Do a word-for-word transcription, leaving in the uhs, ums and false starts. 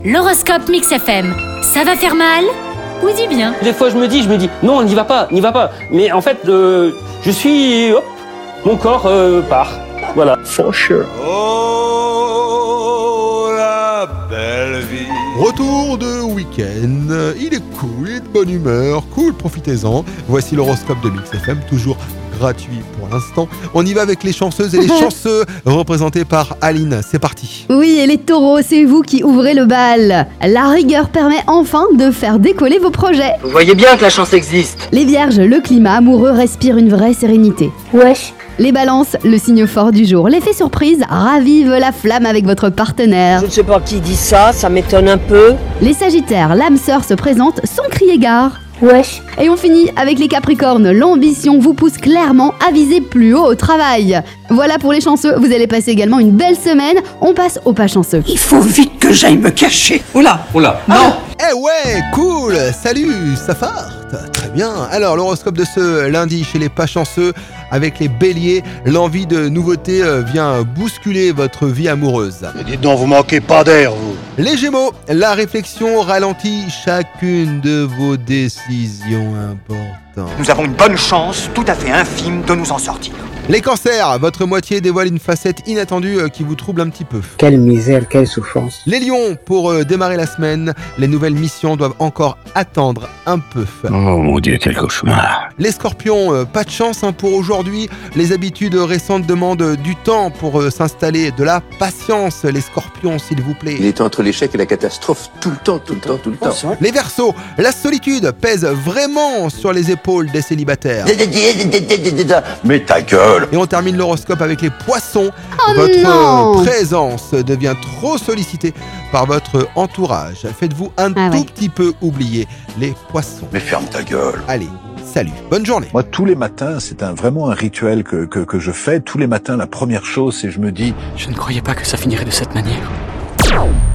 L'horoscope Mix F M, ça va faire mal ou du bien? Des fois je me dis, je me dis, non, n'y va pas, n'y va pas. Mais en fait, euh, je suis, hop, mon corps euh, part. Voilà. For sure. Oh, la belle vie. Retour de week-end, il est cool, il est de bonne humeur, cool, profitez-en. Voici l'horoscope de Mix F M, toujours gratuit pour l'instant. On y va avec les chanceuses et les chanceux, représentés par Aline. C'est parti. Oui, et les taureaux, c'est vous qui ouvrez le bal. La rigueur permet enfin de faire décoller vos projets. Vous voyez bien que la chance existe. Les vierges, le climat amoureux respire une vraie sérénité. Wesh. Les balances, le signe fort du jour. L'effet surprise ravive la flamme avec votre partenaire. Je ne sais pas qui dit ça, ça m'étonne un peu. Les sagittaires, l'âme sœur se présente sans crier gare. Wesh. Et on finit avec les capricornes. L'ambition vous pousse clairement à viser plus haut au travail. Voilà pour les chanceux, vous allez passer également une belle semaine. On passe aux pas chanceux. Il faut vite que j'aille me cacher. Oula, Oula. non. Eh ouais, cool. Salut, ça farte. Très bien. Alors, l'horoscope de ce lundi chez les pas chanceux, avec les béliers, l'envie de nouveauté vient bousculer votre vie amoureuse. Mais dites donc, vous manquez pas d'air, vous. Les gémeaux, la réflexion ralentit chacune de vos décisions importantes. Nous avons une bonne chance, tout à fait infime, de nous en sortir. Les cancers, votre moitié dévoile une facette inattendue qui vous trouble un petit peu. Quelle misère, quelle souffrance. Les lions, pour euh, démarrer la semaine, les nouvelles missions doivent encore attendre un peu. Oh mon Dieu, quel cauchemar. Les scorpions, euh, pas de chance hein, pour aujourd'hui. Les habitudes récentes demandent du temps pour euh, s'installer, de la patience, les scorpions, s'il vous plaît. Il est entre l'échec et la catastrophe tout le temps, tout le temps, tout le temps. Les verseaux, la solitude pèse vraiment sur les épaules des célibataires. Mais ta gueule. Et on termine l'horoscope avec les poissons. Oh votre non euh, présence devient trop sollicitée par votre entourage. Faites-vous un Ah tout ouais. petit peu oublier les poissons. Mais ferme ta gueule. Allez, salut, bonne journée. Moi, tous les matins, c'est un, vraiment un rituel que, que, que je fais. Tous les matins, la première chose, c'est je me dis... Je ne croyais pas que ça finirait de cette manière.